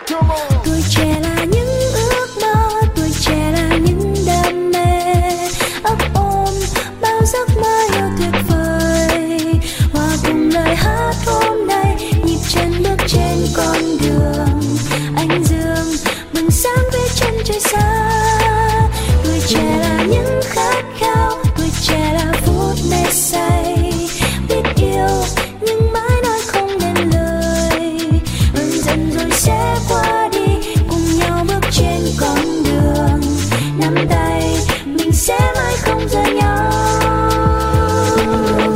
Tuổi trẻ là những ước mơ, tuổi trẻ là những đam mê, ấp ôm bao giấc mơ yêu tuyệt vời. Hòa cùng lời hát hôm nay, nhịp chân bước trên con đường anh dương bừng sáng với chân trời xa. Tuổi trẻ là những khát khao, tuổi trẻ là phút mê say, biết yêu nhưng mãi nói không nên lời, ơn dần rồi sẽ qua.